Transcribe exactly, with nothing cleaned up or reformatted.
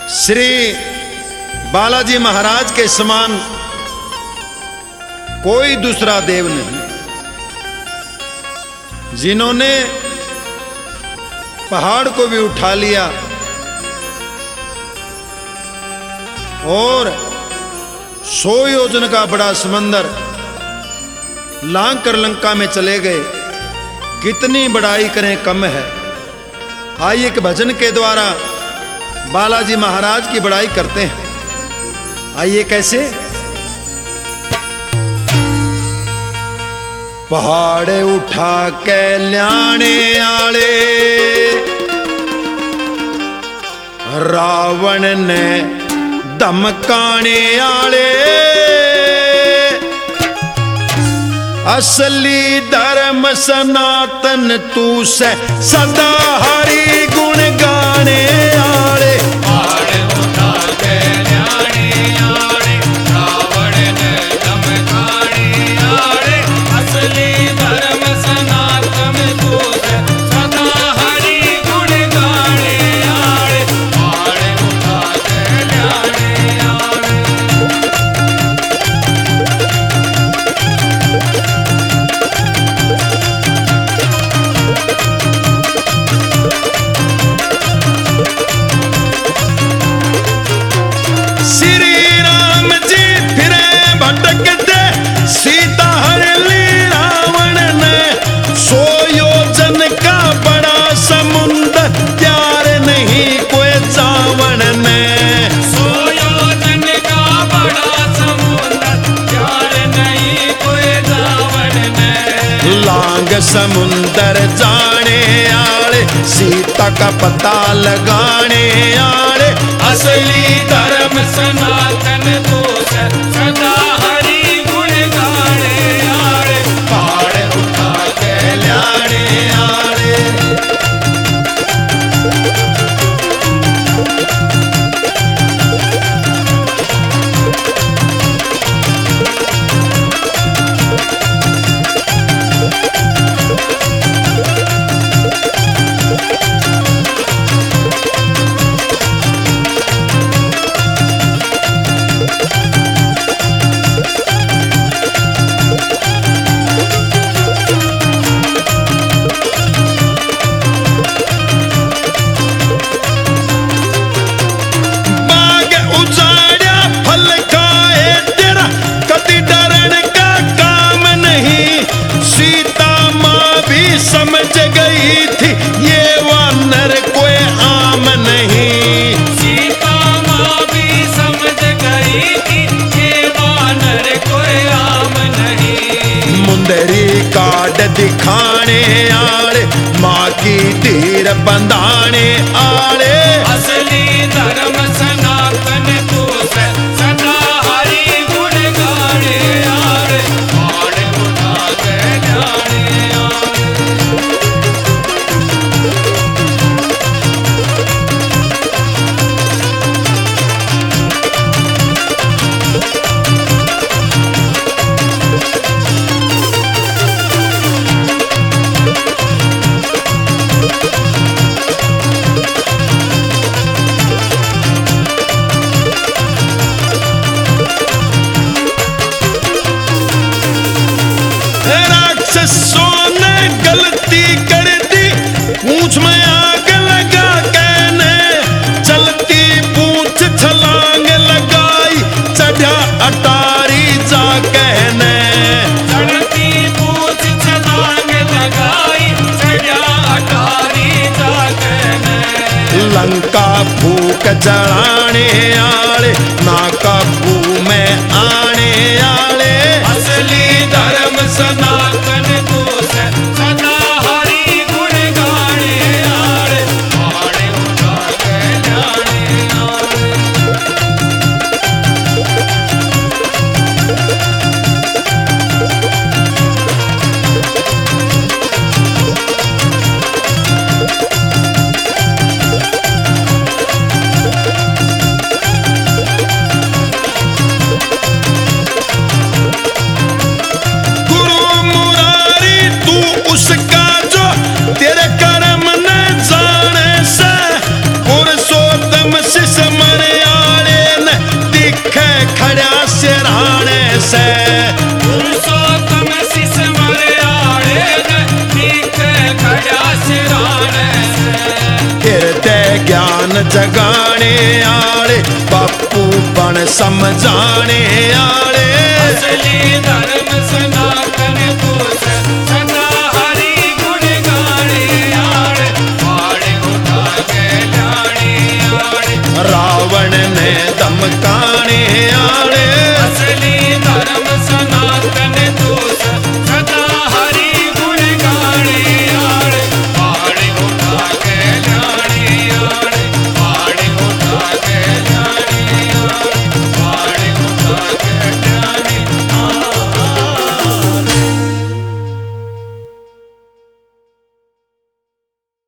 श्री बालाजी महाराज के समान कोई दूसरा देव नहीं, जिन्होंने पहाड़ को भी उठा लिया और सौ योजन का बड़ा समंदर लांग कर लंका में चले गए। कितनी बड़ाई करें कम है। आइए एक भजन के द्वारा बालाजी महाराज की बड़ाई करते हैं। आइए कैसे? पहाड़ उठा के ल्याने आले रावण ने धमकाने आले, असली धर्म सनातन तू से सदा हरि गुण गाने आले। पहाड़ उठा के ल्याने आले रावण ने धमकाने आले, असली धर्म सनातन तू से सदा हरि गुण गाने आले। पहाड़ उठा के ल्याने आले। समुंदर जाने आले सीता का पता लगाने आले, असली धर्म सनातन तो सदा हरि गुण गाने आले। पहाड़ उठा के ल्याने आले। समझ गई थी ये वानर कोई आम नहीं। सीता माँ भी समझ गई थी ये वानर कोई आम नहीं। मुंदरी काट दिखाने आले माँ की धीर बंधाने आले, असली धर्म सनातन तू से सदा हरि गुण गाने आले। पहाड़ उठा के ल्याने आले। राक्षसों ने गलती कर दी, पूंछ में आग लगा कहने, चलती पूंछ छलांग लगाई, चढ़ा अटारी जा कहने। चढ़ती पूंछ छलांग लगाई, चढ़ा अटारी जा कहने। लंका फूक जलाने आले ना काबू में आने आले, असली धर्म सनातन तू से सदा हरि गुण गाने आले। पहाड़ उठा के ल्याने आले। गुरु ज्ञान जगाने आले बापू बण समझाने आले असली धर्म सन